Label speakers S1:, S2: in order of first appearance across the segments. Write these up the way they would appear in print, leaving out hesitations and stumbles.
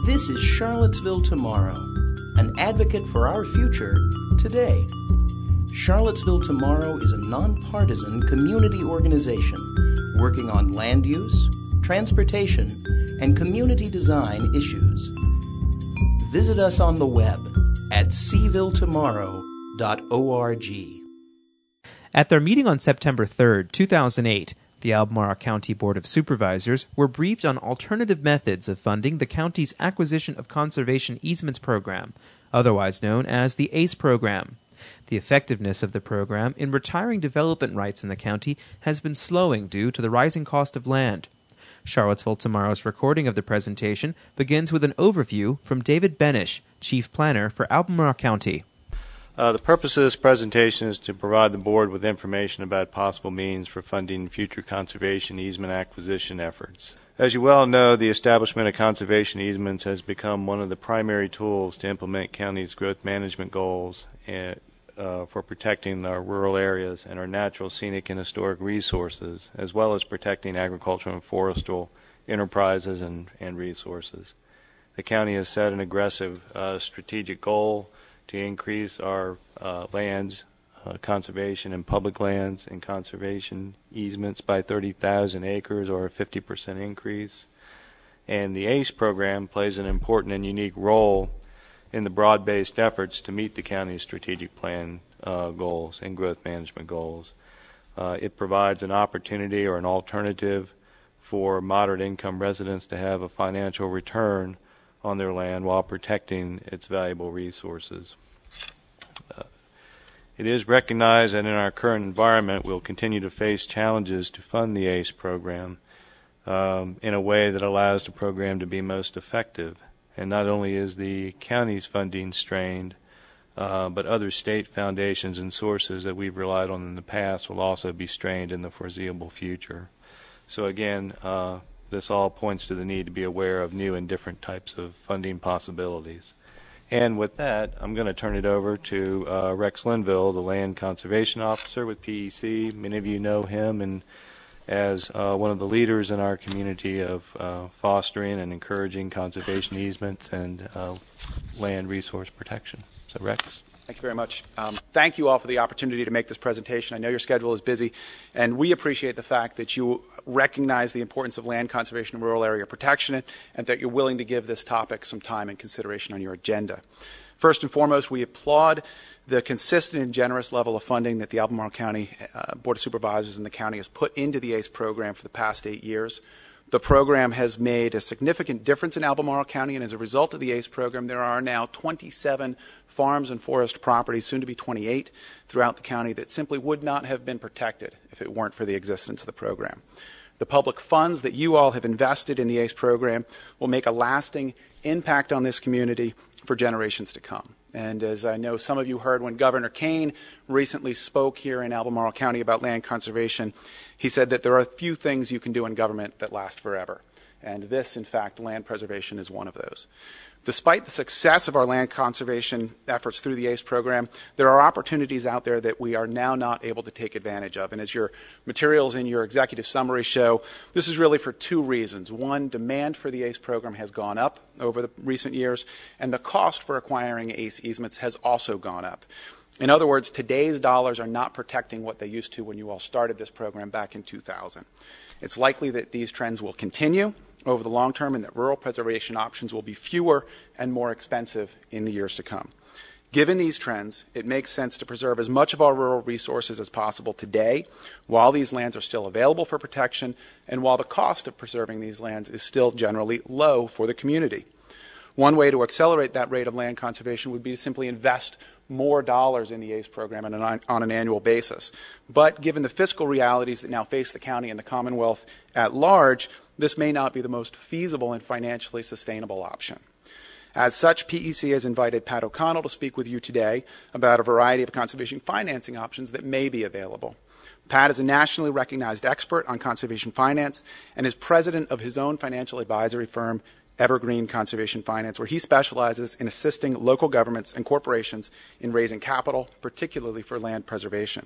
S1: This is Charlottesville Tomorrow, an advocate for our future today. Charlottesville Tomorrow is a nonpartisan community organization working on land use, transportation, and community design issues. Visit us on the web at cvilletomorrow.org.
S2: At their meeting on September 3, 2008, the Albemarle County Board of Supervisors were briefed on alternative methods of funding the county's Acquisition of Conservation Easements program, otherwise known as the ACE program. The effectiveness of the program in retiring development rights in the county has been slowing due to the rising cost of land. Charlottesville Tomorrow's recording of the presentation begins with an overview from David Benish, Chief Planner for Albemarle County.
S3: The purpose of this presentation is to provide the Board with information about possible means for funding future conservation easement acquisition efforts. As you well know, the establishment of conservation easements has become one of the primary tools to implement county's growth management goals for protecting our rural areas and our natural, scenic, and historic resources, as well as protecting agricultural and forestal enterprises and resources. The county has set an aggressive strategic goal to increase our lands, conservation and public lands and conservation easements by 30,000 acres, or a 50% increase. And the ACE program plays an important and unique role in the broad-based efforts to meet the county's strategic plan goals and growth management goals. It provides an opportunity or an alternative for moderate income residents to have a financial return on their land while protecting its valuable resources. It is recognized that in our current environment we'll continue to face challenges to fund the ACE program in a way that allows the program to be most effective. And not only is the county's funding strained, but other state foundations and sources that we've relied on in the past will also be strained in the foreseeable future. So again, this all points to the need to be aware of new and different types of funding possibilities. And with that, I'm going to turn it over to Rex Linville, the Land Conservation Officer with PEC. Many of you know him and as one of the leaders in our community of fostering and encouraging conservation easements and land resource protection. So Rex.
S4: Thank you very much. Thank you all for the opportunity to make this presentation. I know your schedule is busy, and we appreciate the fact that you recognize the importance of land conservation and rural area protection, and that you're willing to give this topic some time and consideration on your agenda. First and foremost, we applaud the consistent and generous level of funding that the Albemarle County Board of Supervisors and the county has put into the ACE program for the past 8 years. The program has made a significant difference in Albemarle County, and as a result of the ACE program, there are now 27 farms and forest properties, soon to be 28, throughout the county that simply would not have been protected if it weren't for the existence of the program. The public funds that you all have invested in the ACE program will make a lasting impact on this community for generations to come. And as I know some of you heard when Governor Kane recently spoke here in Albemarle County about land conservation, he said that there are a few things you can do in government that last forever. And this, in fact, land preservation is one of those. Despite the success of our land conservation efforts through the ACE program, there are opportunities out there that we are now not able to take advantage of. And as your materials in your executive summary show, this is really for two reasons. One, demand for the ACE program has gone up over the recent years, and the cost for acquiring ACE easements has also gone up. In other words, today's dollars are not protecting what they used to when you all started this program back in 2000. It's likely that these trends will continue over the long term and that rural preservation options will be fewer and more expensive in the years to come. Given these trends, it makes sense to preserve as much of our rural resources as possible today while these lands are still available for protection and while the cost of preserving these lands is still generally low for the community. One way to accelerate that rate of land conservation would be to simply invest more dollars in the ACE program on an annual basis. But given the fiscal realities that now face the county and the Commonwealth at large, this may not be the most feasible and financially sustainable option. As such, PEC has invited Pat O'Connell to speak with you today about a variety of conservation financing options that may be available. Pat is a nationally recognized expert on conservation finance and is president of his own financial advisory firm, Evergreen Conservation Finance, where he specializes in assisting local governments and corporations in raising capital, particularly for land preservation.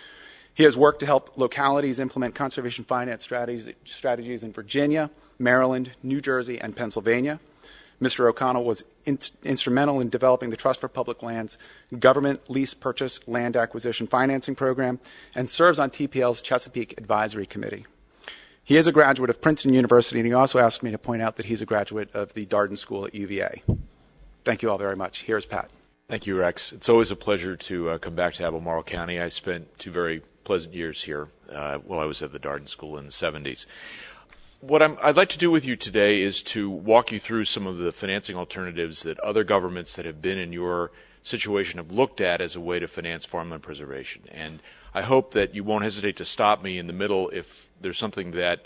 S4: He has worked to help localities implement conservation finance strategies in Virginia, Maryland, New Jersey, and Pennsylvania. Mr. O'Connell was instrumental in developing the Trust for Public Lands Government Lease Purchase Land Acquisition Financing Program and serves on TPL's Chesapeake Advisory Committee. He is a graduate of Princeton University, and he also asked me to point out that he's a graduate of the Darden School at UVA. Thank you all very much. Here's Pat.
S5: Thank you, Rex. It's always a pleasure to come back to Albemarle County. I spent 2 very pleasant years here while I was at the Darden School in the 70s. What I'd like to do with you today is to walk you through some of the financing alternatives that other governments that have been in your situation have looked at as a way to finance farmland preservation. And I hope that you won't hesitate to stop me in the middle if there's something that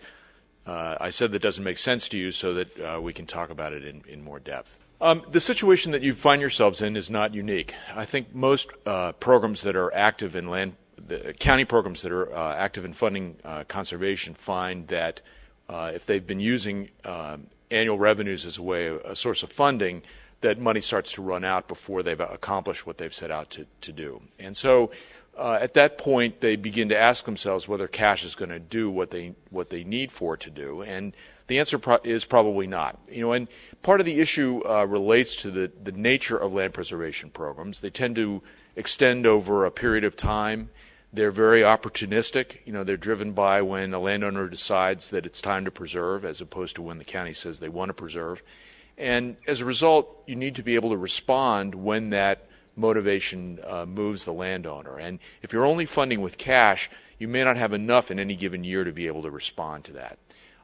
S5: I said that doesn't make sense to you, so that we can talk about it in more depth. The situation that you find yourselves in is not unique. I think most programs that are active in the county programs that are active in funding conservation find that if they've been using annual revenues as a source of funding, that money starts to run out before they've accomplished what they've set out to do. And so at that point, they begin to ask themselves whether cash is going to do what they need for it to do. And the answer is probably not. And part of the issue relates to the nature of land preservation programs. They tend to extend over a period of time. They're very opportunistic. They're driven by when a landowner decides that it's time to preserve, as opposed to when the county says they want to preserve. And as a result, you need to be able to respond when that motivation moves the landowner. And if you're only funding with cash, you may not have enough in any given year to be able to respond to that.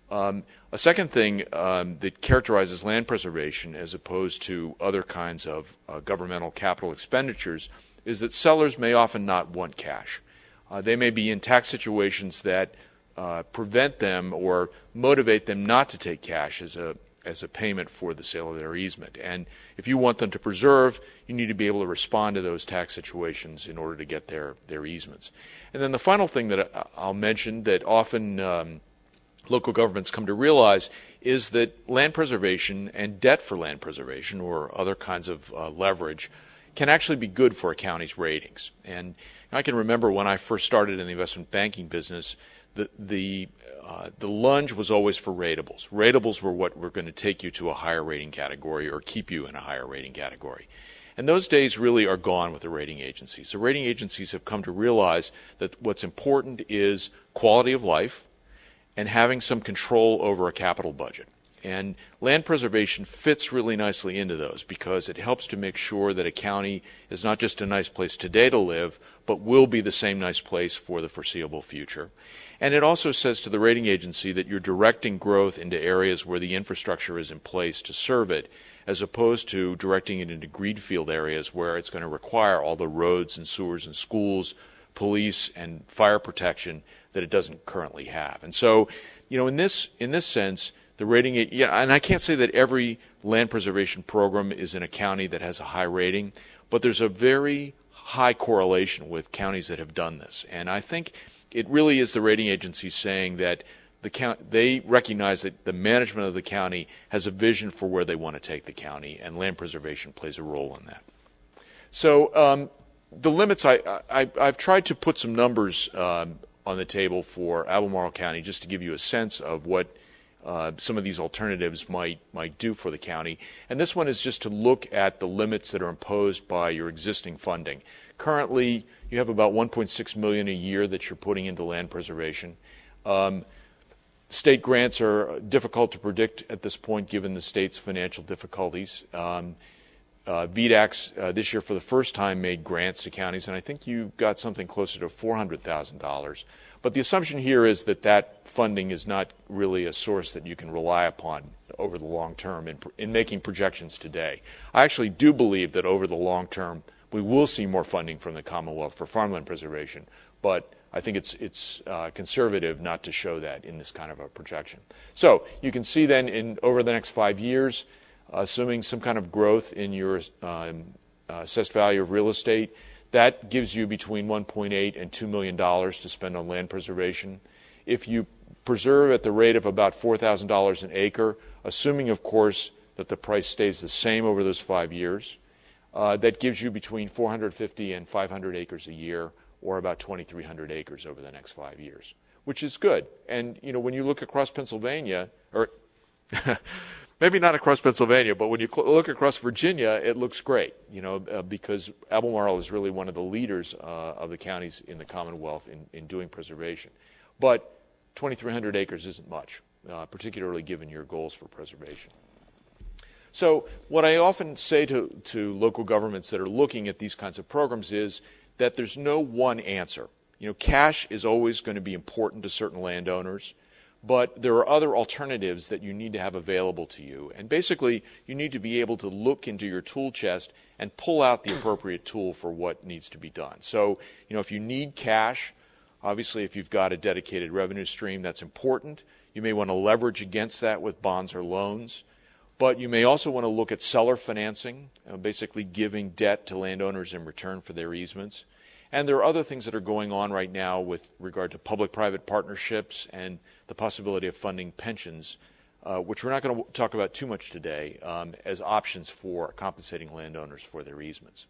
S5: A second thing that characterizes land preservation as opposed to other kinds of governmental capital expenditures is that sellers may often not want cash. They may be in tax situations that prevent them or motivate them not to take cash as a payment for the sale of their easement. And if you want them to preserve, you need to be able to respond to those tax situations in order to get their easements. And then the final thing that I'll mention that often local governments come to realize is that land preservation and debt for land preservation or other kinds of leverage can actually be good for a county's ratings. And I can remember when I first started in the investment banking business, the lunge was always for ratables. Ratables were what were going to take you to a higher rating category or keep you in a higher rating category. And those days really are gone with the rating agencies. The rating agencies have come to realize that what's important is quality of life and having some control over a capital budget. And land preservation fits really nicely into those because it helps to make sure that a county is not just a nice place today to live, but will be the same nice place for the foreseeable future. And it also says to the rating agency that you're directing growth into areas where the infrastructure is in place to serve it, as opposed to directing it into greenfield areas where it's going to require all the roads and sewers and schools, police and fire protection that it doesn't currently have. And so, in this sense, the rating, and I can't say that every land preservation program is in a county that has a high rating, but there's a very high correlation with counties that have done this. And I think it really is the rating agencies saying that they recognize that the management of the county has a vision for where they want to take the county, and land preservation plays a role in that. So the limits, I've tried to put some numbers on the table for Albemarle County just to give you a sense of what some of these alternatives might do for the county. And this one is just to look at the limits that are imposed by your existing funding. Currently, you have about $1.6 million a year that you're putting into land preservation. State grants are difficult to predict at this point given the state's financial difficulties. VDACs this year for the first time made grants to counties, and I think you got something closer to $400,000. But the assumption here is that funding is not really a source that you can rely upon over the long term in making projections today. I actually do believe that over the long term we will see more funding from the Commonwealth for farmland preservation, but I think it's conservative not to show that in this kind of a projection. So you can see then over the next 5 years, assuming some kind of growth in your assessed value of real estate, that gives you between $1.8 and $2 million to spend on land preservation. If you preserve at the rate of about $4,000 an acre, assuming, of course, that the price stays the same over those 5 years, that gives you between 450 and 500 acres a year, or about 2,300 acres over the next 5 years, which is good. And when you look across Pennsylvania, or maybe not across Pennsylvania, but when you look across Virginia, it looks great, because Albemarle is really one of the leaders of the counties in the Commonwealth in doing preservation. But 2,300 acres isn't much, particularly given your goals for preservation. So what I often say to local governments that are looking at these kinds of programs is that there's no one answer. Cash is always going to be important to certain landowners, but there are other alternatives that you need to have available to you. And basically, you need to be able to look into your tool chest and pull out the appropriate tool for what needs to be done. So, if you need cash, obviously if you've got a dedicated revenue stream, that's important. You may want to leverage against that with bonds or loans. But you may also want to look at seller financing, basically giving debt to landowners in return for their easements. And there are other things that are going on right now with regard to public-private partnerships and the possibility of funding pensions, which we're not going to talk about too much today, as options for compensating landowners for their easements.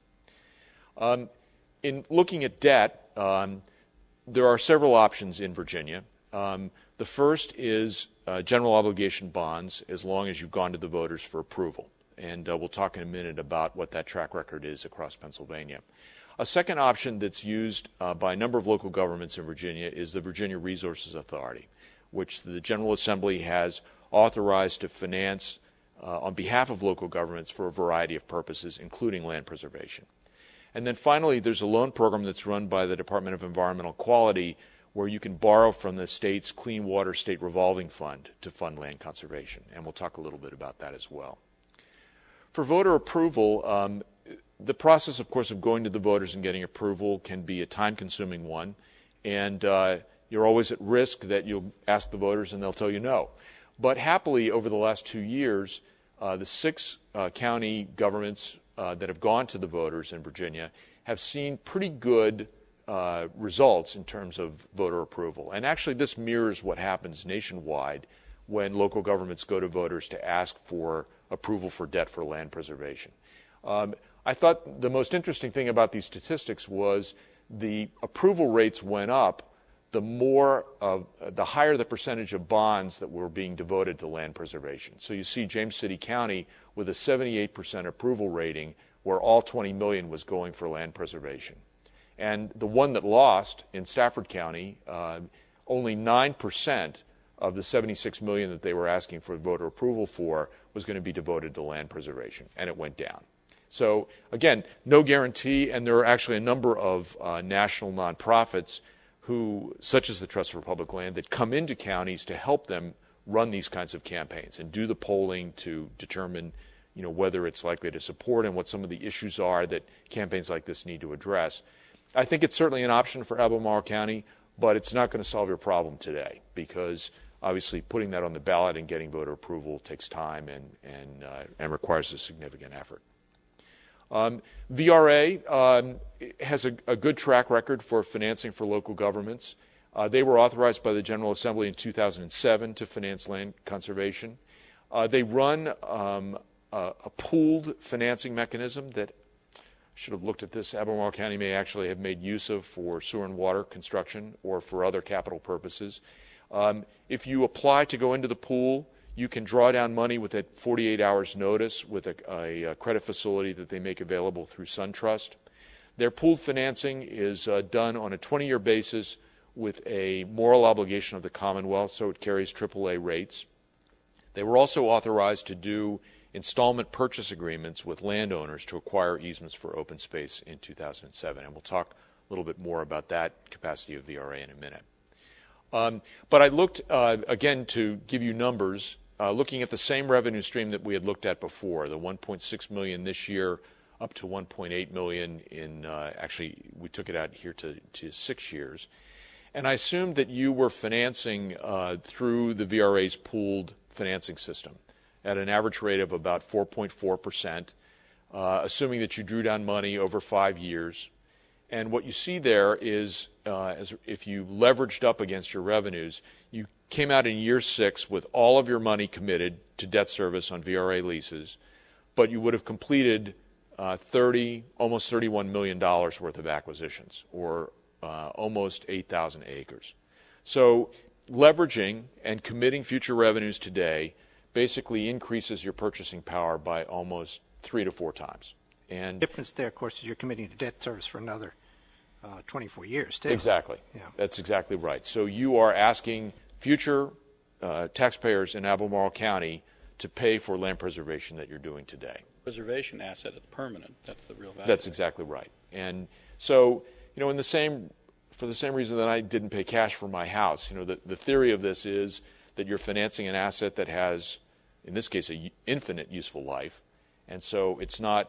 S5: In looking at debt, there are several options in Virginia. The first is general obligation bonds, as long as you've gone to the voters for approval. And we'll talk in a minute about what that track record is across Pennsylvania. A second option that's used by a number of local governments in Virginia is the Virginia Resources Authority, which the General Assembly has authorized to finance on behalf of local governments for a variety of purposes, including land preservation. And then finally, there's a loan program that's run by the Department of Environmental Quality, where you can borrow from the state's Clean Water State Revolving Fund to fund land conservation. And we'll talk a little bit about that as well. For voter approval, the process, of course, of going to the voters and getting approval can be a time-consuming one. And you're always at risk that you'll ask the voters and they'll tell you no. But happily, over the last 2 years, the 6 county governments that have gone to the voters in Virginia have seen pretty good results in terms of voter approval. And actually, this mirrors what happens nationwide when local governments go to voters to ask for approval for debt for land preservation. I thought the most interesting thing about these statistics was the approval rates went up the higher the percentage of bonds that were being devoted to land preservation. So you see James City County with a 78% approval rating, where all $20 million was going for land preservation. And the one that lost in Stafford County, only 9% of the $76 million that they were asking for voter approval for was going to be devoted to land preservation, and it went down. So again, no guarantee, and there are actually a number of national nonprofits who, such as the Trust for Public Land, that come into counties to help them run these kinds of campaigns and do the polling to determine, whether it's likely to support and what some of the issues are that campaigns like this need to address. I think it's certainly an option for Albemarle County, but it's not going to solve your problem today, because obviously putting that on the ballot and getting voter approval takes time and requires a significant effort. VRA has a good track record for financing for local governments. They were authorized by the General Assembly in 2007 to finance land conservation. They run a pooled financing mechanism that, should have looked at this, Albemarle County may actually have made use of for sewer and water construction or for other capital purposes. If you apply to go into the pool, you can draw down money with a 48 hours notice with a credit facility that they make available through SunTrust. Their pooled financing is done on a 20-year basis with a moral obligation of the Commonwealth, so it carries AAA rates. They were also authorized to do installment purchase agreements with landowners to acquire easements for open space in 2007, and we'll talk a little bit more about that capacity of VRA in a minute. But I looked, again, to give you numbers, looking at the same revenue stream that we had looked at before, the $1.6 million this year up to $1.8 million in, actually, we took it out here to 6 years. And I assumed that you were financing through the VRA's pooled financing system at an average rate of about 4.4%, assuming that you drew down money over 5 years. And what you see there is, as if you leveraged up against your revenues, you came out in year 6 with all of your money committed to debt service on VRA leases, but you would have completed almost $31 million worth of acquisitions, or almost 8,000 acres. So leveraging and committing future revenues today basically increases your purchasing power by almost 3 to 4 times. And
S6: The difference there, of course, is you're committing to debt service for another 24 years, too.
S5: exactly.
S6: Yeah.
S5: That's exactly right. So you are asking future taxpayers in Albemarle County to pay for land preservation that you're doing today.
S7: Preservation asset is permanent. That's the real value.
S5: That's exactly right. And so, for the same reason that I didn't pay cash for my house, the theory of this is that you're financing an asset that has, in this case, an infinite useful life. And so it's not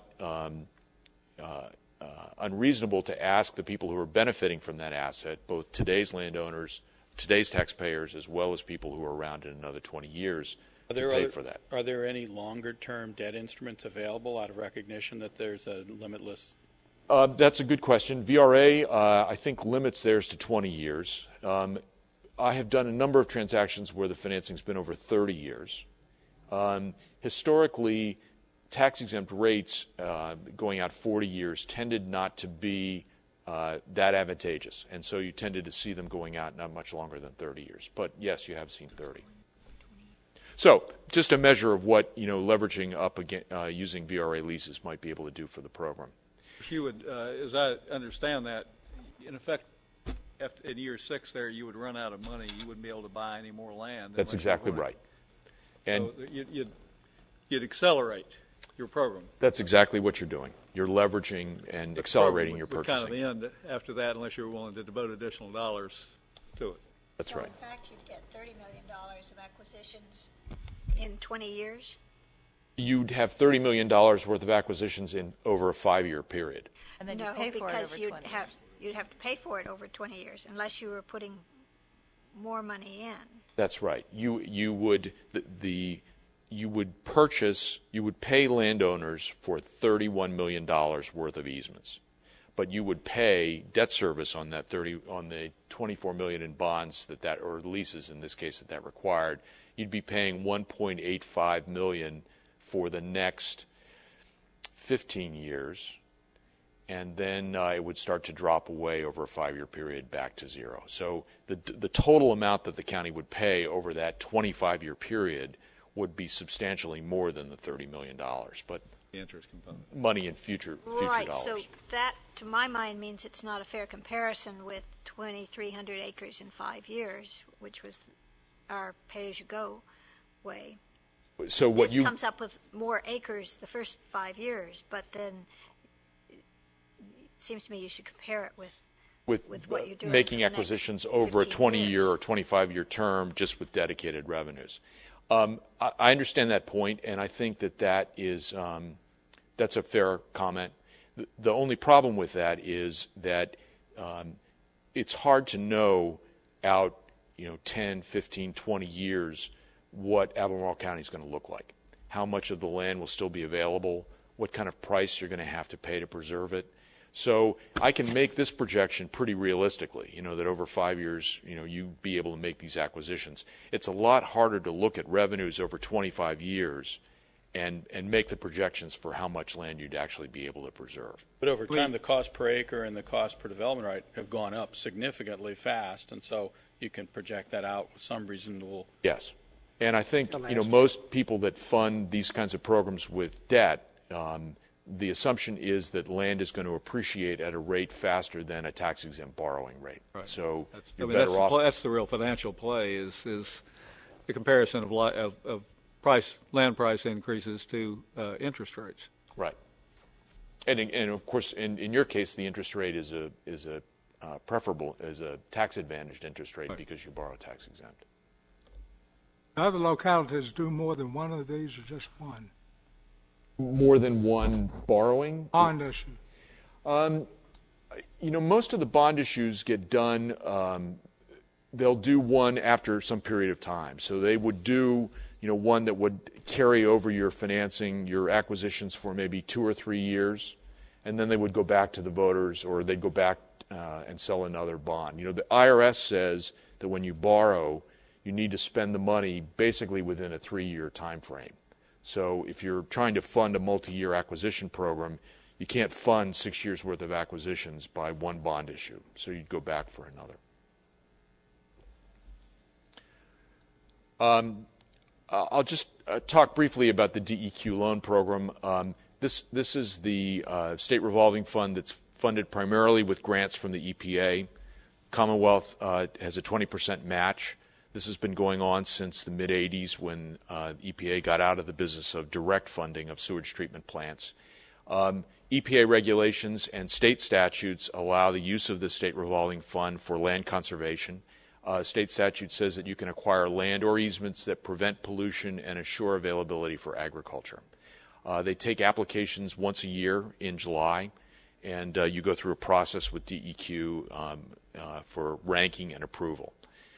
S5: unreasonable to ask the people who are benefiting from that asset, both today's landowners, today's taxpayers, as well as people who are around in another 20 years to pay for that.
S7: Are there any longer-term debt instruments available out of recognition that there's a limitless?
S5: That's a good question. VRA, I think, limits theirs to 20 years. I have done a number of transactions where the financing's been over 30 years. Historically, tax-exempt rates going out 40 years tended not to be that advantageous, and so you tended to see them going out not much longer than 30 years. But yes, you have seen 30. So just a measure of what leveraging up again, using VRA leases might be able to do for the program.
S8: You would, as I understand that, in effect, in year 6 there, you would run out of money. You wouldn't be able to buy any more land.
S5: That's exactly right. And
S8: so you'd accelerate your program.
S5: That's exactly what you're doing. You're leveraging and accelerating your purchasing.
S8: Kind of end after that, unless you're willing to devote additional dollars to it.
S5: That's right.
S9: In fact, you'd get $30 million of acquisitions in 20 years.
S5: You'd have $30 million worth of acquisitions in over a 5-year period.
S9: And then you pay for it over 20 years. You'd have to pay for it over 20 years unless you were putting more money in.
S5: That's right. You would pay landowners for $31 million worth of easements, but you would pay debt service on that on the $24 million in bonds or leases in this case that required. You'd be paying $1.85 million for the next 15 years, and then it would start to drop away over a 5-year period back to zero. So the total amount that the county would pay over that 25-year period would be substantially more than the $30 million, but
S8: the interest component.
S5: Money in future
S9: right,
S5: dollars.
S9: So that, to my mind, means it's not a fair comparison with 2,300 acres in 5 years, which was our pay-as-you-go way.
S5: So what
S9: this comes up with more acres the first 5 years, but then it seems to me you should compare it with what you're doing
S5: making acquisitions over a 20-year or 25-year term just with dedicated revenues. I understand that point, and I think that is that's a fair comment. The only problem with that is that it's hard to know out 10, 15, 20 years what Albemarle County is going to look like, how much of the land will still be available, what kind of price you're going to have to pay to preserve it. So I can make this projection pretty realistically, that over 5 years, you'd be able to make these acquisitions. It's a lot harder to look at revenues over 25 years and make the projections for how much land you'd actually be able to preserve.
S7: But over time, the cost per acre and the cost per development right have gone up significantly fast, and so you can project that out with some reasonable.
S5: Yes. And I think, most people that fund these kinds of programs with debt, the assumption is that land is going to appreciate at a rate faster than a tax-exempt borrowing rate.
S8: Right.
S5: So
S8: that's off. That's the real financial play is the comparison of land price increases to interest rates.
S5: Right. And of course, in your case, the interest rate is a preferable as a tax-advantaged interest rate because you borrow tax-exempt.
S10: Other localities do more than one of these or just one?
S5: More than one borrowing?
S10: Bond issue.
S5: Most of the bond issues get done, they'll do one after some period of time. So they would do, one that would carry over your financing, your acquisitions for maybe 2 or 3 years, and then they would go back to the voters or they'd go back and sell another bond. The IRS says that when you borrow, you need to spend the money basically within a 3-year time frame. So if you're trying to fund a multi-year acquisition program, you can't fund 6 years' worth of acquisitions by one bond issue. So you'd go back for another. I'll just talk briefly about the DEQ loan program. This is the state revolving fund that's funded primarily with grants from the EPA. Commonwealth has a 20% match. This has been going on since the mid-'80s when EPA got out of the business of direct funding of sewage treatment plants. EPA regulations and state statutes allow the use of the state revolving fund for land conservation. State statute says that you can acquire land or easements that prevent pollution and assure availability for agriculture. They take applications once a year in July, and you go through a process with DEQ for ranking and approval.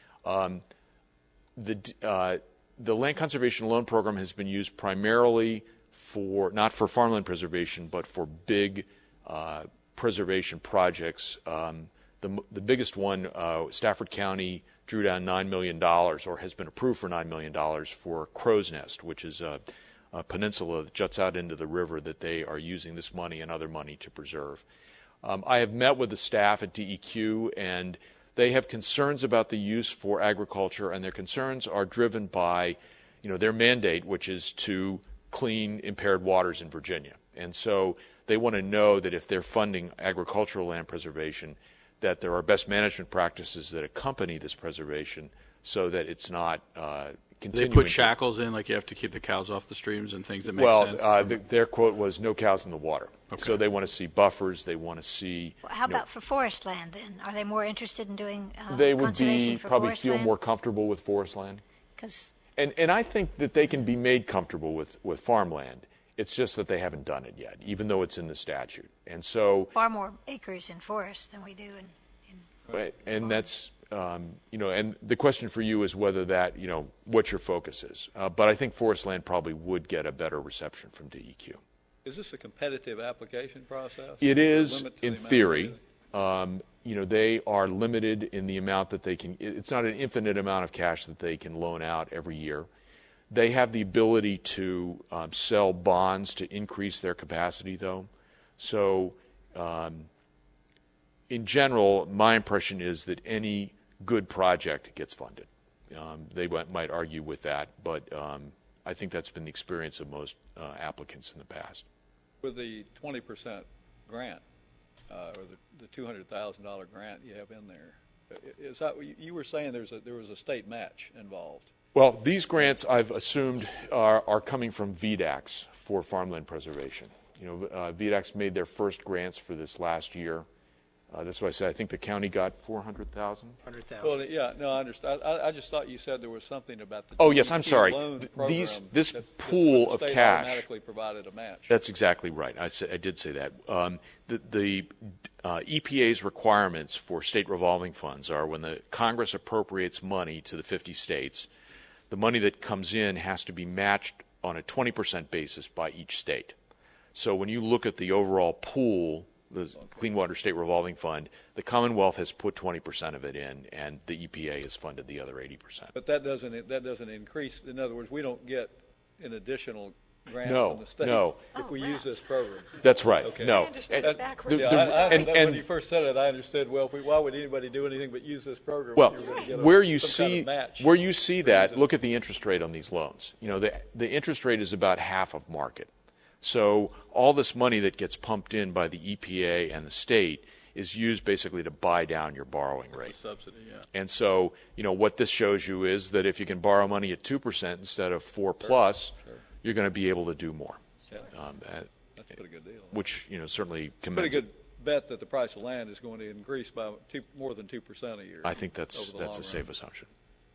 S5: The Land Conservation Loan Program has been used primarily not for farmland preservation, but for big preservation projects. The biggest one, Stafford County drew down $9 million, or has been approved for $9 million for Crow's Nest, which is a peninsula that juts out into the river that they are using this money and other money to preserve. I have met with the staff at DEQ, and they have concerns about the use for agriculture, and their concerns are driven by, their mandate, which is to clean impaired waters in Virginia. And so they want to know that if they're funding agricultural land preservation, that there are best management practices that accompany this preservation so that it's not continuing.
S7: They put shackles in, like you have to keep the cows off the streams and things that make sense?
S5: Well, their quote was no cows in the water. Okay. So they want to see buffers. They want to see.
S9: Well, how about for forest land then? Are they more interested in doing
S5: they would
S9: conservation for
S5: probably
S9: forest
S5: feel
S9: land?
S5: more comfortable with forest land.
S9: 'Cause
S5: And I think that they can be made comfortable with farmland. It's just that they haven't done it yet, even though it's in the statute. And so
S9: far more acres in forest than we do in
S5: right. And that's and the question for you is whether that what your focus is. But I think forest land probably would get a better reception from DEQ.
S8: Is this a competitive application process?
S5: It is in theory. They are limited in the amount that they can. It's not an infinite amount of cash that they can loan out every year. They have the ability to sell bonds to increase their capacity, though. So, in general, my impression is that any good project gets funded. They might argue with that, but I think that's been the experience of most applicants in the past.
S8: With the 20% grant, or the $200,000 grant you have in there, is that you were saying there was a state match involved?
S5: Well, these grants I've assumed are coming from VDACs for farmland preservation. VDACs made their first grants for this last year. That's why I said I think the county got $400,000.
S6: $100,000.
S8: Well, yeah, no, I understand. I just thought you said there was something about the.
S5: Oh yes, I'm sorry. This pool of cash
S8: automatically provided a match.
S5: That's exactly right. I did say that. The EPA's requirements for state revolving funds are when the Congress appropriates money to the 50 states, the money that comes in has to be matched on a 20% basis by each state. So when you look at the overall pool, the Clean Water State Revolving Fund, the Commonwealth has put 20% of it in, and the EPA has funded the other 80%.
S8: But that doesn't increase. In other words, we don't get an additional grant from the state if we use this program.
S5: That's right.
S8: Okay.
S5: No.
S9: I understood it backwards.
S8: When you first said it, I understood. Well, why would anybody do anything but use this program?
S5: Well, where you see that, look at the interest rate on these loans. The interest rate is about half of market. So all this money that gets pumped in by the EPA and the state is used basically to buy down your borrowing rate.
S8: It's a subsidy, yeah.
S5: And so, what this shows you is that if you can borrow money at 2% instead of 4+, you're going to be able to do more.
S8: Yeah. That's a pretty good deal.
S5: Which, certainly commends.
S8: Pretty good bet that the price of land is going to increase by more than 2% a year.
S5: I think that's a safe assumption.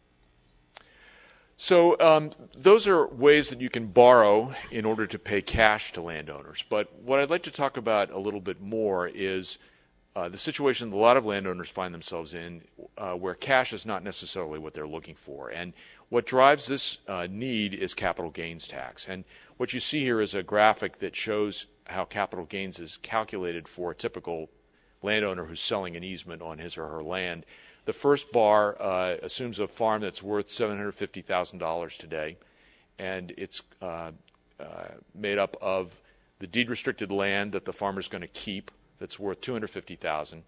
S5: So those are ways that you can borrow in order to pay cash to landowners. But what I'd like to talk about a little bit more is the situation that a lot of landowners find themselves in where cash is not necessarily what they're looking for. And what drives this need is capital gains tax. And what you see here is a graphic that shows how capital gains is calculated for a typical landowner who's selling an easement on his or her land. The first bar assumes a farm that's worth $750,000 today, and it's made up of the deed-restricted land that the farmer's going to keep that's worth $250,000,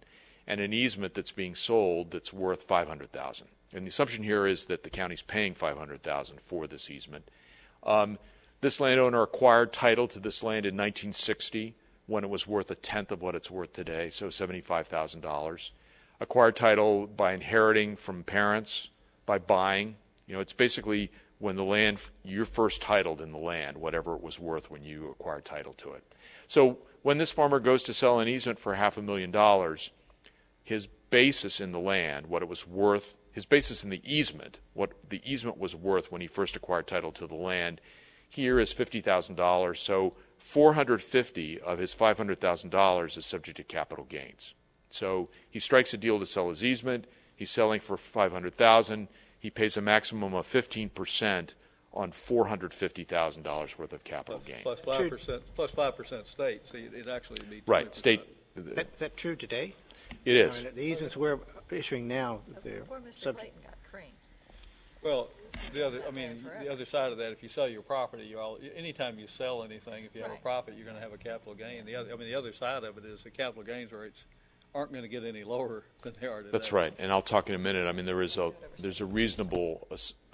S5: and an easement that's being sold that's worth $500,000. And the assumption here is that the county's paying $500,000 for this easement. This landowner acquired title to this land in 1960 when it was worth a tenth of what it's worth today, so $75,000. Acquired title by inheriting from parents, by buying. You know, it's basically when the land, you're first titled in the land, whatever it was worth when you acquired title to it. So when this farmer goes to sell an easement for $500,000, his basis in the land, what it was worth, his basis in the easement, what the easement was worth when he first acquired title to the land, here is $50,000. So $450,000 of his $500,000 is subject to capital gains. So he strikes a deal to sell his easement. He's selling for $500,000. He pays a maximum of 15% on $450,000 worth of capital gain.
S8: Plus 5% state. So it actually would be 20%.
S5: Right, state.
S6: Is that true today?
S5: It is.
S6: I mean, the easements we're issuing now, they're
S11: Before Mr.
S6: subject.
S11: Clayton got creamed.
S8: Well, the other side of that, if you sell your property, anytime you sell anything, if you have a profit, you're going to have a capital gain. The other side of it is the capital gains rates aren't going to get any lower than they are today.
S5: That's right, and I'll talk in a minute. I mean, there's a reasonable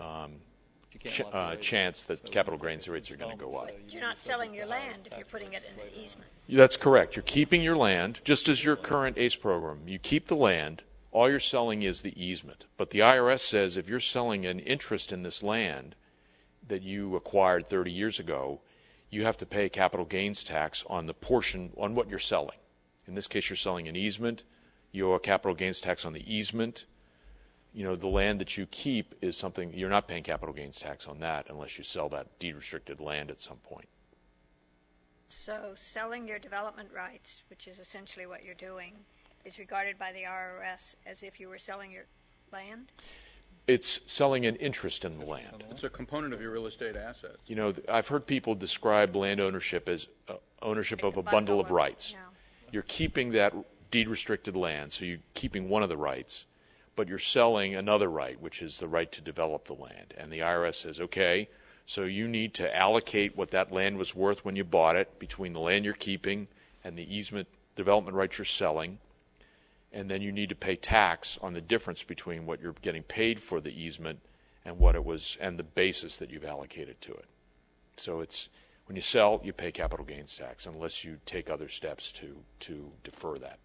S5: chance that capital gains rates are going to go up.
S9: You're not selling your land if you're putting it in an easement.
S5: That's correct. You're keeping your land, just as your current ACE program. You keep the land. All you're selling is the easement. But the IRS says if you're selling an interest in this land that you acquired 30 years ago, you have to pay capital gains tax on the portion, on what you're selling. In this case, you're selling an easement. You owe a capital gains tax on the easement. You know, the land that you keep is something, you're not paying capital gains tax on that unless you sell that deed-restricted land at some point.
S9: So selling your development rights, which is essentially what you're doing, is regarded by the IRS as if you were selling your land?
S5: It's selling an interest in the land.
S7: It's a component of your real estate assets.
S5: You know, I've heard people describe land ownership as ownership of a bundle of rights.
S9: Yeah.
S5: You're keeping that deed-restricted land, so you're keeping one of the rights, but you're selling another right, which is the right to develop the land. And the IRS says, okay, so you need to allocate what that land was worth when you bought it between the land you're keeping and the easement development rights you're selling, and then you need to pay tax on the difference between what you're getting paid for the easement and what it was and the basis that you've allocated to it. So it's when you sell, you pay capital gains tax unless you take other steps to defer that.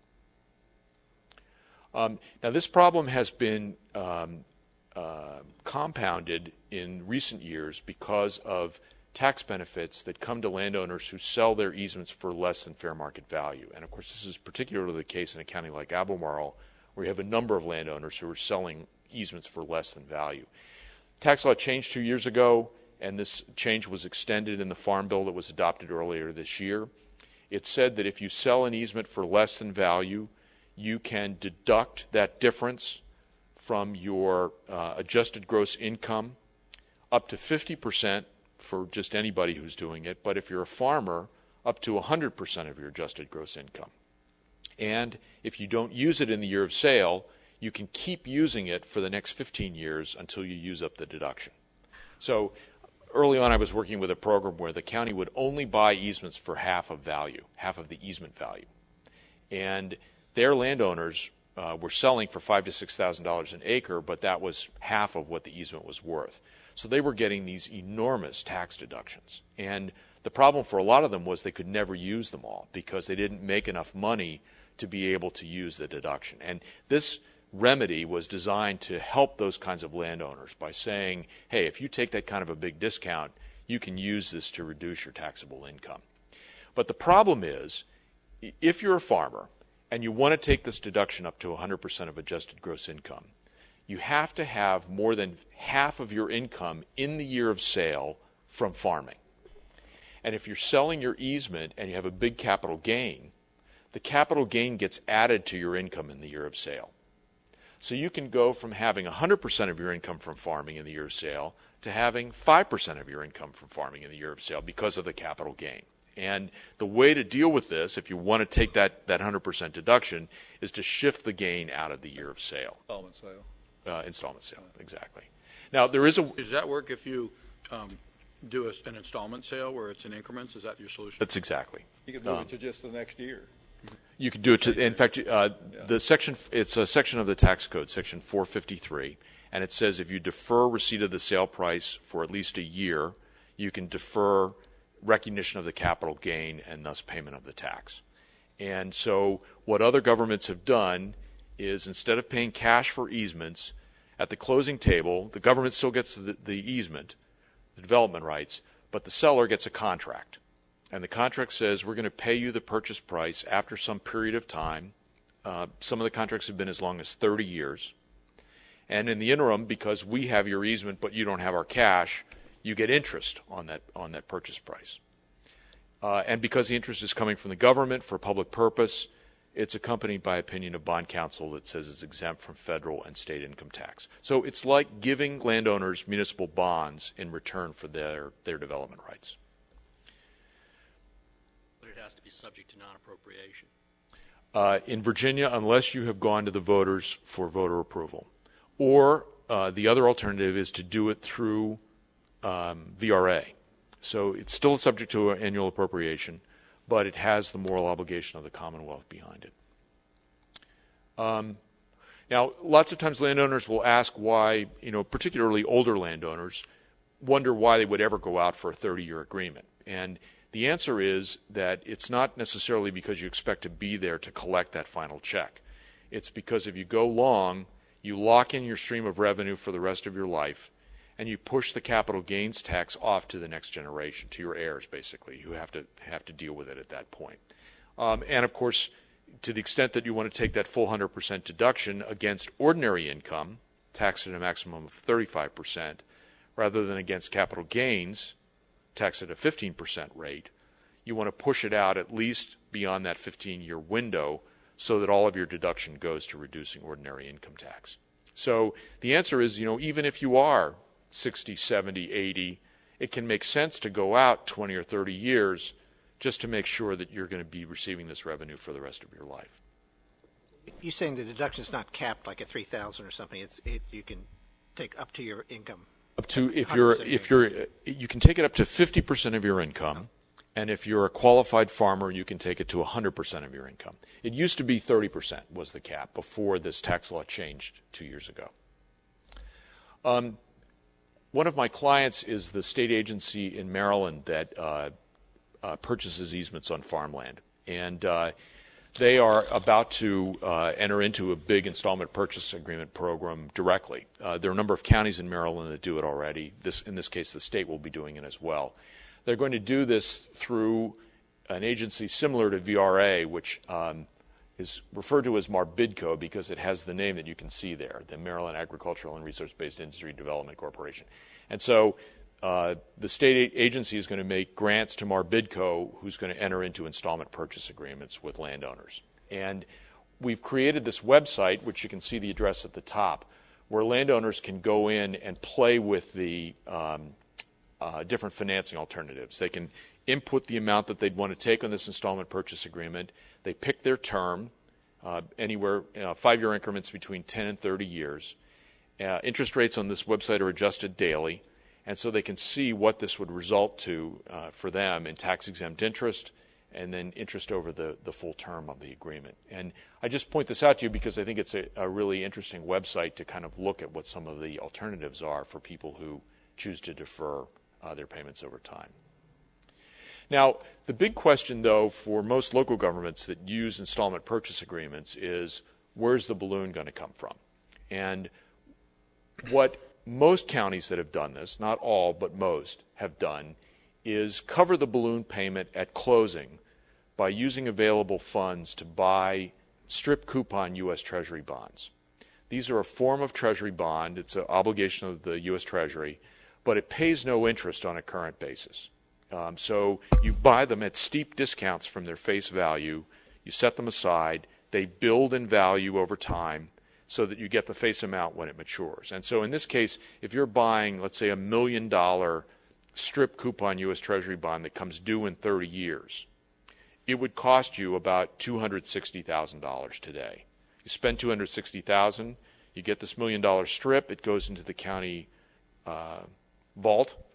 S5: Now, this problem has been compounded in recent years because of tax benefits that come to landowners who sell their easements for less than fair market value. And, of course, this is particularly the case in a county like Albemarle, where you have a number of landowners who are selling easements for less than value. Tax law changed 2 years ago, and this change was extended in the Farm Bill that was adopted earlier this year. It said that if you sell an easement for less than value, you can deduct that difference from your adjusted gross income up to 50% for just anybody who's doing it, but if you're a farmer, up to 100% of your adjusted gross income. And if you don't use it in the year of sale, you can keep using it for the next 15 years until you use up the deduction. So early on I was working with a program where the county would only buy easements for half of value, half of the easement value. And their landowners were selling for $5,000 to $6,000 an acre, but that was half of what the easement was worth. So they were getting these enormous tax deductions. And the problem for a lot of them was they could never use them all because they didn't make enough money to be able to use the deduction. And this remedy was designed to help those kinds of landowners by saying, hey, if you take that kind of a big discount, you can use this to reduce your taxable income. But the problem is, if you're a farmer and you want to take this deduction up to 100% of adjusted gross income, you have to have more than half of your income in the year of sale from farming. And if you're selling your easement and you have a big capital gain, the capital gain gets added to your income in the year of sale. So you can go from having 100% of your income from farming in the year of sale to having 5% of your income from farming in the year of sale because of the capital gain. And the way to deal with this, if you want to take that 100% deduction, is to shift the gain out of the year of sale.
S8: Installment sale.
S5: Installment sale, exactly. Now, there is a...
S7: Does that work if you do an installment sale where it's in increments? Is that your solution?
S5: That's exactly.
S8: You can move it to just the next year.
S5: You could do it in fact, the section, it's a section of the tax code, section 453, and it says if you defer receipt of the sale price for at least a year, you can defer recognition of the capital gain and thus payment of the tax. And so what other governments have done is instead of paying cash for easements, at the closing table, the government still gets the easement, the development rights, but the seller gets a contract. And the contract says we're going to pay you the purchase price after some period of time. Some of the contracts have been as long as 30 years. And in the interim, because we have your easement but you don't have our cash, you get interest on that purchase price. And because the interest is coming from the government for a public purpose, it's accompanied by opinion of bond counsel that says it's exempt from federal and state income tax. So it's like giving landowners municipal bonds in return for their development rights.
S11: But it has to be subject to non-appropriation.
S5: In Virginia, unless you have gone to the voters for voter approval. Or the other alternative is to do it through VRA. So it's still subject to an annual appropriation, but it has the moral obligation of the Commonwealth behind it. Now, lots of times landowners will ask why, particularly older landowners, wonder why they would ever go out for a 30-year agreement. And the answer is that it's not necessarily because you expect to be there to collect that final check. It's because if you go long, you lock in your stream of revenue for the rest of your life, and you push the capital gains tax off to the next generation, to your heirs, basically, who have to deal with it at that point. And, of course, to the extent that you want to take that full 100% deduction against ordinary income, taxed at a maximum of 35%, rather than against capital gains, taxed at a 15% rate, you want to push it out at least beyond that 15-year window so that all of your deduction goes to reducing ordinary income tax. So the answer is, even if you are 60, 70, 80, it can make sense to go out 20 or 30 years just to make sure that you're going to be receiving this revenue for the rest of your life.
S6: You're saying the deduction is not capped like at $3,000 or something. You can take up to your income.
S5: Up to you can take it up to 50% of your income, and if you're a qualified farmer, you can take it to 100% of your income. It used to be 30% was the cap before this tax law changed 2 years ago. One of my clients is the state agency in Maryland that purchases easements on farmland. And they are about to enter into a big installment purchase agreement program directly. There are a number of counties in Maryland that do it already. In this case, the state will be doing it as well. They're going to do this through an agency similar to VRA, which is referred to as MARBIDCO because it has the name that you can see there, the Maryland Agricultural and Resource-Based Industry Development Corporation. And so the state agency is going to make grants to MARBIDCO, who's going to enter into installment purchase agreements with landowners. And we've created this website, which you can see the address at the top, where landowners can go in and play with the different financing alternatives. They can input the amount that they'd want to take on this installment purchase agreement. They pick their term, anywhere 5-year increments between 10 and 30 years. Interest rates on this website are adjusted daily, and so they can see what this would result to for them in tax-exempt interest and then interest over the full term of the agreement. And I just point this out to you because I think it's a really interesting website to kind of look at what some of the alternatives are for people who choose to defer their payments over time. Now, the big question, though, for most local governments that use installment purchase agreements is, where's the balloon going to come from? And what most counties that have done this, not all, but most, have done is cover the balloon payment at closing by using available funds to buy strip coupon U.S. Treasury bonds. These are a form of Treasury bond. It's an obligation of the U.S. Treasury, but it pays no interest on a current basis. So you buy them at steep discounts from their face value. You set them aside. They build in value over time so that you get the face amount when it matures. And so in this case, if you're buying, let's say, $1 million strip coupon U.S. Treasury bond that comes due in 30 years, it would cost you about $260,000 today. You spend $260,000, you get this $1 million strip, it goes into the county vault.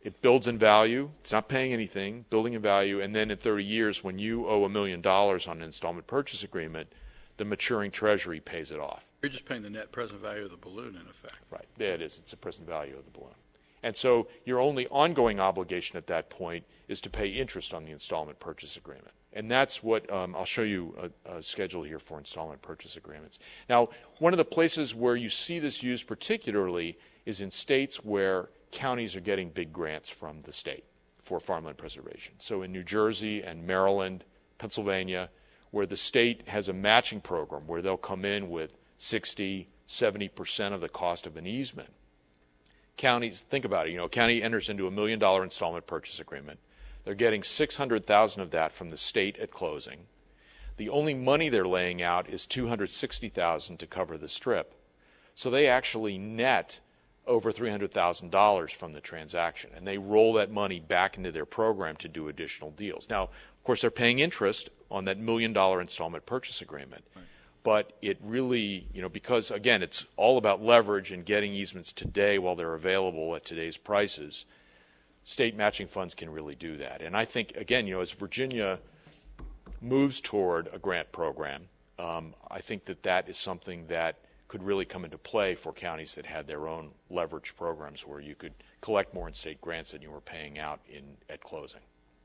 S5: It builds in value. It's not paying anything, building in value. And then in 30 years, when you owe $1 million on an installment purchase agreement, the maturing treasury pays it off.
S7: You're just paying the net present value of the balloon, in effect.
S5: Right. Yeah, it is. It's the present value of the balloon. And so your only ongoing obligation at that point is to pay interest on the installment purchase agreement. And that's what I'll show you a schedule here for installment purchase agreements. Now, one of the places where you see this used particularly is in states where counties are getting big grants from the state for farmland preservation. So in New Jersey and Maryland, Pennsylvania, where the state has a matching program where they'll come in with 60, 70% of the cost of an easement. Counties, think about it, a county enters into $1 million installment purchase agreement. They're getting $600,000 of that from the state at closing. The only money they're laying out is $260,000 to cover the strip. So they actually net over $300,000 from the transaction, and they roll that money back into their program to do additional deals. Now, of course, they're paying interest on that $1 million installment purchase agreement. Right. But it really, because, again, it's all about leverage and getting easements today while they're available at today's prices, state matching funds can really do that. And I think, again, as Virginia moves toward a grant program, I think that is something that could really come into play for counties that had their own leverage programs where you could collect more in state grants than you were paying out at closing.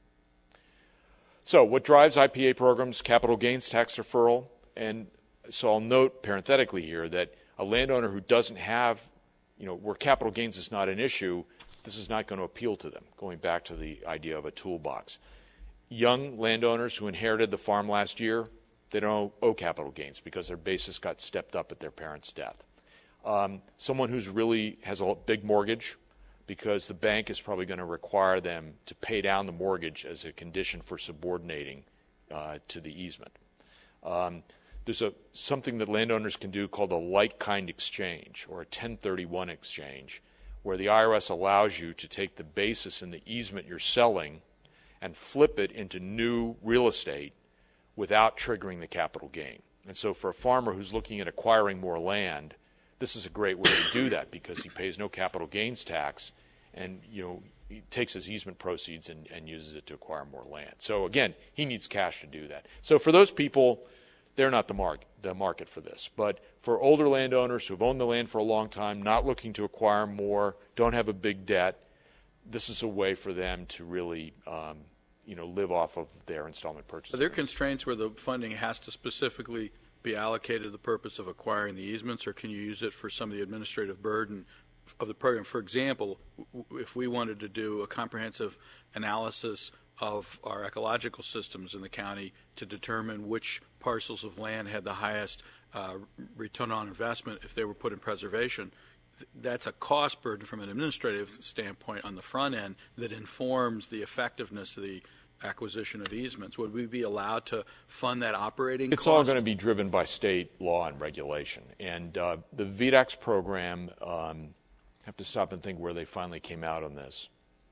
S5: So what drives IPA programs? Capital gains tax deferral. And so I'll note parenthetically here that a landowner who doesn't have, where capital gains is not an issue, this is not going to appeal to them, going back to the idea of a toolbox. Young landowners who inherited the farm last year, they don't owe capital gains because their basis got stepped up at their parents' death. Someone who's really has a big mortgage because the bank is probably going to require them to pay down the mortgage as a condition for subordinating to the easement. There's something that landowners can do called a like-kind exchange or a 1031 exchange, where the IRS allows you to take the basis in the easement you're selling and flip it into new real estate without triggering the capital gain. And so for a farmer who's looking at acquiring more land, this is a great way to do that because he pays no capital gains tax and he takes his easement proceeds and uses it to acquire more land. So again, he needs cash to do that. So for those people, they're not the market for this. But for older landowners who've owned the land for a long time, not looking to acquire more, don't have a big debt, this is a way for them to really live off of their installment purchase.
S7: Are there constraints where the funding has to specifically be allocated to the purpose of acquiring the easements, or can you use it for some of the administrative burden of the program? For example, if we wanted to do a comprehensive analysis of our ecological systems in the county to determine which parcels of land had the highest return on investment if they were put in preservation, that's a cost burden from an administrative standpoint on the front end that informs the effectiveness of the acquisition of easements. Would we be allowed to fund that operating cost?
S5: It's all going to be driven by state law and regulation. And the VDAX program, I have to stop and think where they finally came out on this.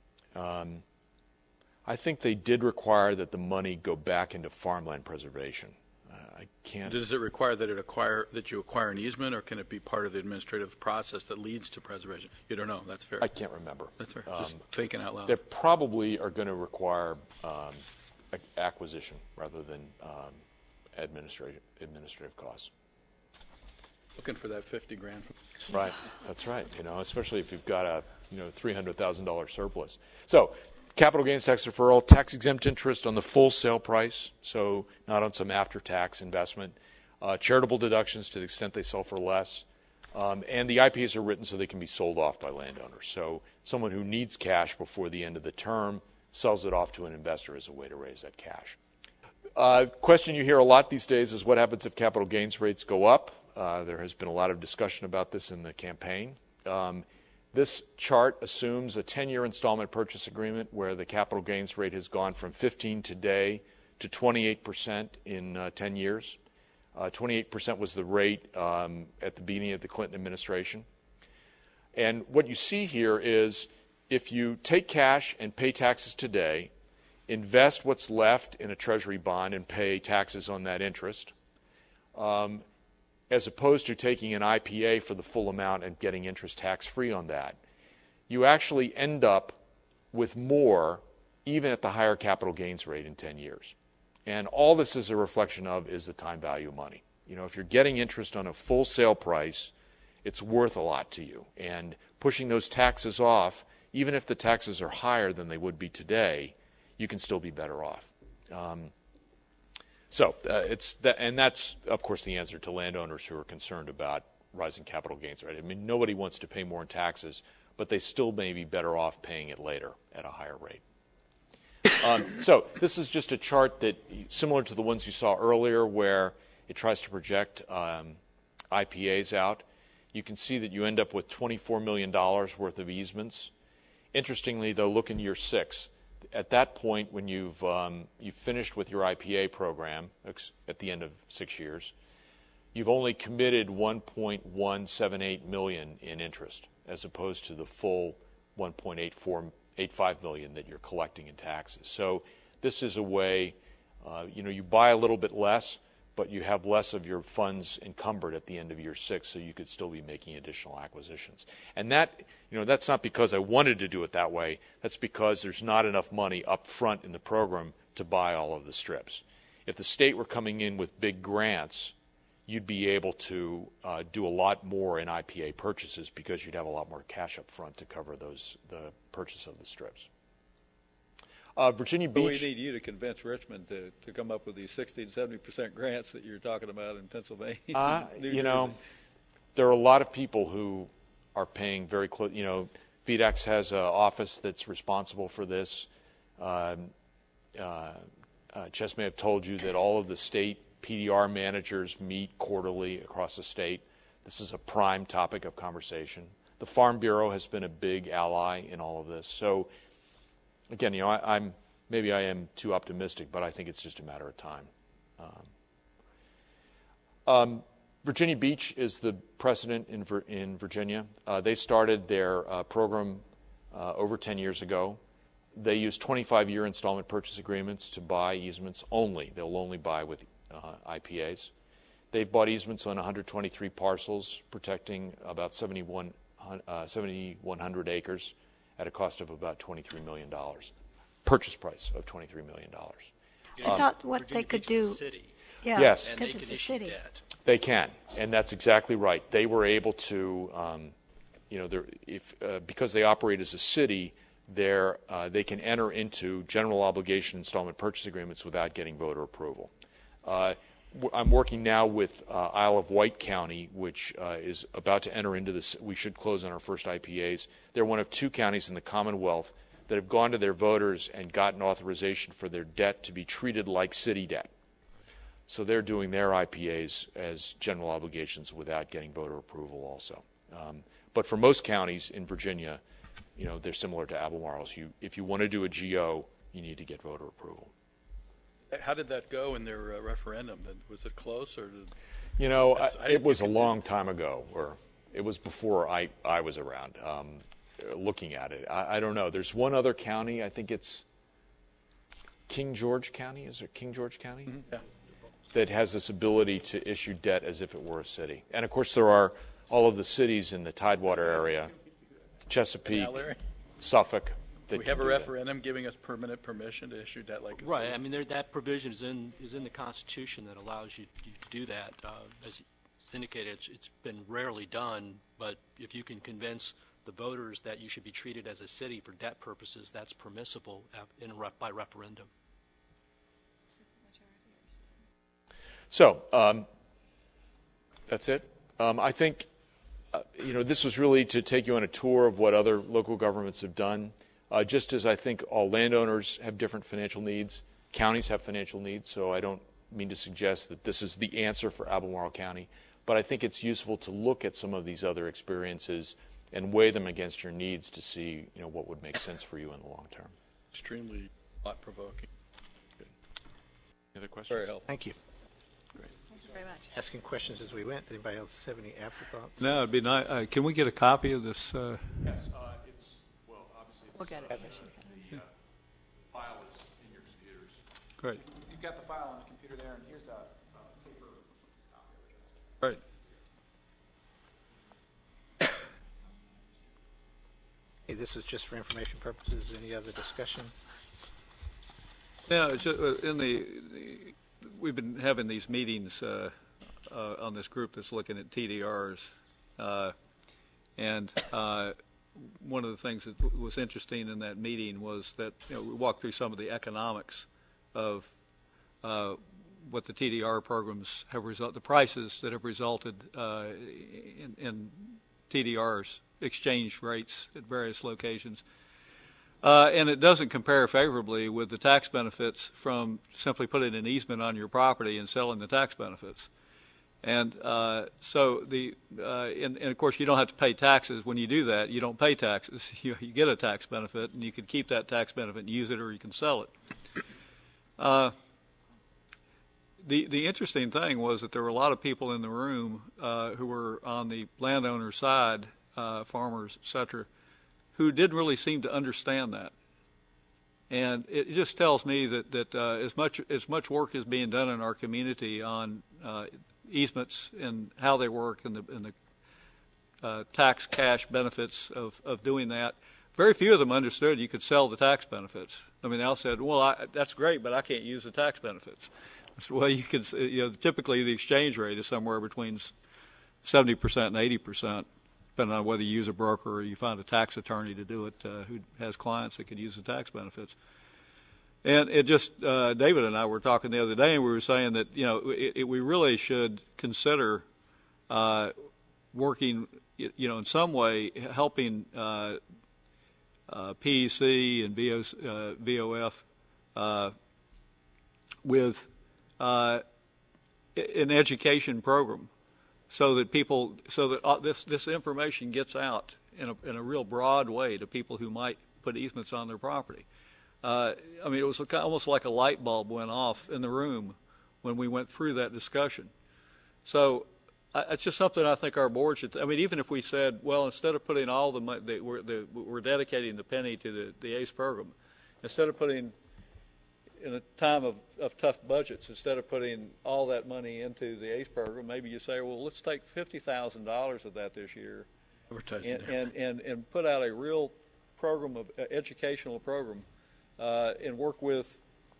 S5: I think they did require that the money go back into farmland preservation. I can't.
S7: Does it require that you acquire an easement, or can it be part of the administrative process that leads to preservation? You don't know. That's fair.
S5: I can't remember.
S7: That's fair. Just thinking out loud.
S5: They probably are going to require acquisition rather than administrative costs.
S7: Looking for that $50,000.
S5: Right. That's right. Especially if you've got a $300,000 surplus. So. Capital gains tax deferral, tax-exempt interest on the full sale price, so not on some after-tax investment. Charitable deductions to the extent they sell for less. And the IPAs are written so they can be sold off by landowners. So someone who needs cash before the end of the term sells it off to an investor as a way to raise that cash. Question you hear a lot these days is what happens if capital gains rates go up? There has been a lot of discussion about this in the campaign. This chart assumes a 10-year installment purchase agreement where the capital gains rate has gone from 15% today to 28% in 10 years. 28% was the rate at the beginning of the Clinton administration. And what you see here is if you take cash and pay taxes today, invest what's left in a treasury bond and pay taxes on that interest, as opposed to taking an IPA for the full amount and getting interest tax-free on that, you actually end up with more, even at the higher capital gains rate in 10 years. And all this is a reflection of is the time value of money. You know, if you're getting interest on a full sale price, it's worth a lot to you. And pushing those taxes off, even if the taxes are higher than they would be today, you can still be better off. And that's, of course, the answer to landowners who are concerned about rising capital gains, right? I mean, nobody wants to pay more in taxes, but they still may be better off paying it later at a higher rate. So this is just a chart that, similar to the ones you saw earlier, where it tries to project IPAs out. You can see that you end up with $24 million worth of easements. Interestingly, though, look in year 6. At that point, when you've finished with your IPA program at the end of 6 years, you've only committed $1.178 million in interest, as opposed to the full $1.85 million that you're collecting in taxes. So this is a way, you buy a little bit less, but you have less of your funds encumbered at the end of year 6, so you could still be making additional acquisitions. And that, that's not because I wanted to do it that way. That's because there's not enough money up front in the program to buy all of the strips. If the state were coming in with big grants, you'd be able to do a lot more in IPA purchases because you'd have a lot more cash up front to cover the purchase of the strips. Virginia Beach.
S8: We need you to convince Richmond to come up with these 60 to 70% grants that you're talking about in Pennsylvania.
S5: There are a lot of people who are paying very close. VDAX has an office that's responsible for this. Chess may have told you that all of the state PDR managers meet quarterly across the state. This is a prime topic of conversation. The Farm Bureau has been a big ally in all of this. So, again, maybe I am too optimistic, but I think it's just a matter of time. Virginia Beach is the precedent in Virginia. They started their program over 10 years ago. They use 25-year installment purchase agreements to buy easements only. They'll only buy with IPAs. They've bought easements on 123 parcels, protecting about 7,100 acres at a cost of about $23 million. Purchase price of $23 million.
S9: I thought what Virginia they could Beach do. Yeah,
S5: yes,
S9: because it's a city. Debt.
S5: They can, and that's exactly right. They were able to, because they operate as a city, they can enter into general obligation installment purchase agreements without getting voter approval. I'm working now with Isle of Wight County, which is about to enter into this. We should close on our first IPAs. They're one of 2 counties in the Commonwealth that have gone to their voters and gotten authorization for their debt to be treated like city debt. So they're doing their IPAs as general obligations without getting voter approval also. But for most counties in Virginia, they're similar to Albemarle's. If you want to do a GO, you need to get voter approval.
S8: How did that go in their referendum? Was it close, or did...
S5: it was a long time ago, or it was before I was around looking at it. I don't know. There's one other county. I think it's King George County. Is it King George County?
S8: Mm-hmm. Yeah.
S5: That has this ability to issue debt as if it were a city. And, of course, there are all of the cities in the Tidewater area, Chesapeake, Suffolk.
S8: Do we have a referendum giving us permanent permission to issue debt like a
S11: right.
S8: city?
S11: I mean, that provision is in the Constitution that allows you to do that. As indicated, it's been rarely done, but if you can convince the voters that you should be treated as a city for debt purposes, that's permissible by referendum.
S5: So that's it. I think this was really to take you on a tour of what other local governments have done. Just as I think all landowners have different financial needs, counties have financial needs, so I don't mean to suggest that this is the answer for Albemarle County, but I think it's useful to look at some of these other experiences and weigh them against your needs to see what would make sense for you in the long term.
S8: Extremely thought-provoking.
S5: Good. Any other questions?
S8: Very helpful.
S6: Thank you.
S9: Thank you very much.
S6: Asking questions as we went. Anybody else have any afterthoughts?
S8: No, it'd be nice. Can we get a copy of this?
S5: Yes. Obviously,
S9: we'll get it.
S5: The file is in your computers.
S8: Great.
S4: You've got the file on the computer there, and here's a paper copy of it.
S8: Right.
S6: Hey, this is just for information purposes. Any other discussion?
S8: Yeah, it's just, we've been having these meetings on this group that's looking at TDRs, and one of the things that was interesting in that meeting was that we walked through some of the economics of what the TDR programs have the prices that have resulted in TDRs, exchange rates at various locations. And it doesn't compare favorably with the tax benefits from simply putting an easement on your property and selling the tax benefits. And so and of course you don't have to pay taxes when you do that. You don't pay taxes. You get a tax benefit, and you can keep that tax benefit and use it, or you can sell it. The interesting thing was that there were a lot of people in the room who were on the landowner side, farmers, et cetera, who didn't really seem to understand that. And it just tells me that as much work is being done in our community on easements and how they work and the tax cash benefits of doing that, very few of them understood you could sell the tax benefits. I mean, they all said, well, that's great, but I can't use the tax benefits. I said, well, you can, typically the exchange rate is somewhere between 70% and 80%. Depending on whether you use a broker or you find a tax attorney to do it who has clients that could use the tax benefits. And it just, David and I were talking the other day, and we were saying that, we really should consider working, in some way helping PEC and VOF with an education program. So that this information gets out in a real broad way to people who might put easements on their property. I mean, it was almost like a light bulb went off in the room when we went through that discussion. So it's just something I think our board should. I mean, even if we said, well, instead of putting all the money, we're dedicating the penny to the ACE program, instead of putting in a time of tough budgets, instead of putting all that money into the ACE program, maybe you say, well, let's take $50,000 of that this year and put out a real program of educational program and work with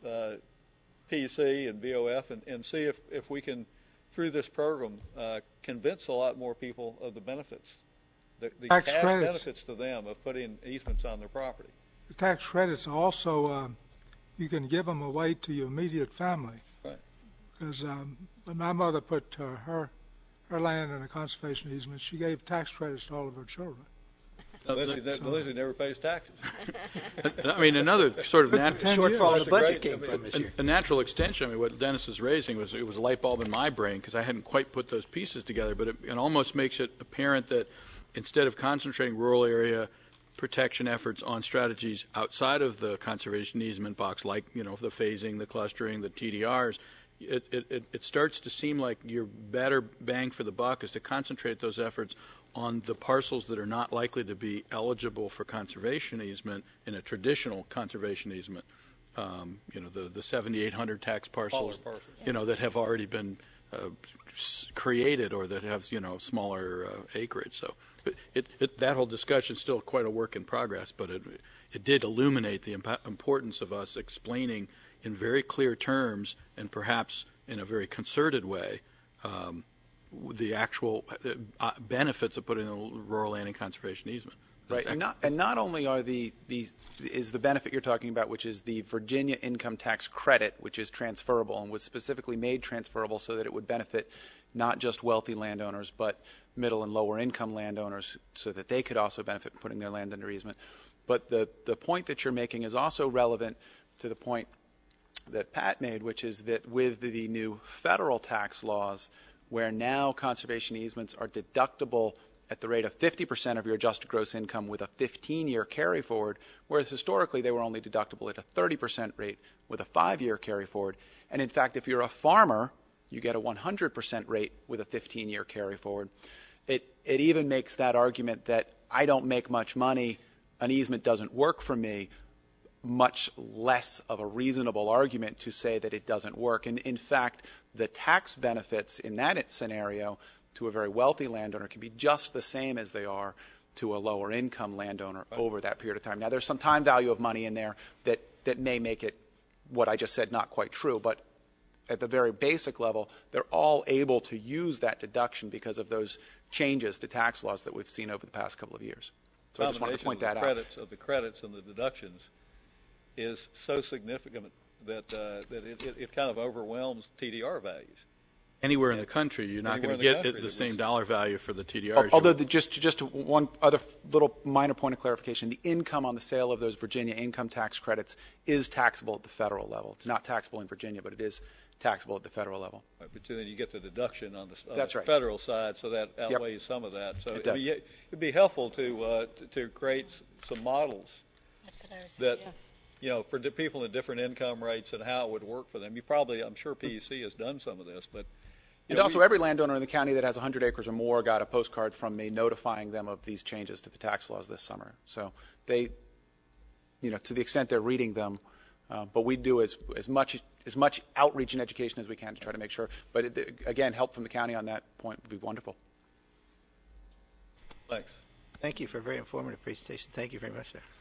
S8: PEC and VOF and see if we can, through this program, convince a lot more people of the benefits, the cash benefits to them of putting easements on their property.
S10: The tax credits also you can give them away to your immediate family.
S8: Right.
S10: Because when my mother put her land in a conservation easement, she gave tax credits to all of her children.
S8: Lizzie never pays taxes.
S7: I mean, another sort of
S6: shortfall in the budget came from this year.
S7: A natural extension. I mean, what Dennis is raising was a light bulb in my brain because I hadn't quite put those pieces together. But it almost makes it apparent that instead of concentrating rural area protection efforts on strategies outside of the conservation easement box, like the phasing, the clustering, the TDRs, it starts to seem like your better bang for the buck is to concentrate those efforts on the parcels that are not likely to be eligible for conservation easement in a traditional conservation easement. The 7,800 tax parcels, that have already been created or that have smaller acreage. So that whole discussion is still quite a work in progress, but it did illuminate the importance of us explaining in very clear terms and perhaps in a very concerted way the actual benefits of putting a rural land in conservation easement.
S4: Right, and not only are is the benefit you're talking about, which is the Virginia income tax credit, which is transferable and was specifically made transferable so that it would benefit not just wealthy landowners but middle and lower income landowners, so that they could also benefit from putting their land under easement. But the point that you're making is also relevant to the point that Pat made, which is that with the new federal tax laws, where now conservation easements are deductible at the rate of 50% of your adjusted gross income with a 15-year carry forward, whereas historically they were only deductible at a 30% rate with a 5-year carry forward. And in fact, if you're a farmer, you get a 100% rate with a 15-year carry forward. It even makes that argument that I don't make much money, an easement doesn't work for me, much less of a reasonable argument to say that it doesn't work. And in fact, the tax benefits in that scenario to a very wealthy landowner can be just the same as they are to a lower income landowner over that period of time. Now, there's some time value of money in there that may make it what I just said not quite true, but at the very basic level, they're all able to use that deduction because of those changes to tax laws that we've seen over the past couple of years. So I just wanted to point that out.
S8: Of the credits and the deductions is so significant that it kind of overwhelms TDR values.
S7: Anywhere in the country, you're not going to get the same dollar value for the TDRs.
S4: Although just one other little minor point of clarification, the income on the sale of those Virginia income tax credits is taxable at the federal level. It's not taxable in Virginia, but it is taxable at the federal level.
S8: Right, but then you get the deduction on the
S4: That's right.
S8: federal side, so that outweighs some of that. So it'd be helpful to create some models.
S9: That's what I was
S8: that
S9: saying.
S8: you know, for people in different income rates and how it would work for them. You probably, I'm sure PUC has done some of this, but
S4: also, every landowner in the county that has 100 acres or more got a postcard from me notifying them of these changes to the tax laws this summer. So they, to the extent they're reading them, but we do as much outreach and education as we can to try to make sure. But again, help from the county on that point would be wonderful.
S8: Thanks.
S6: Thank you for a very informative presentation. Thank you very much, sir.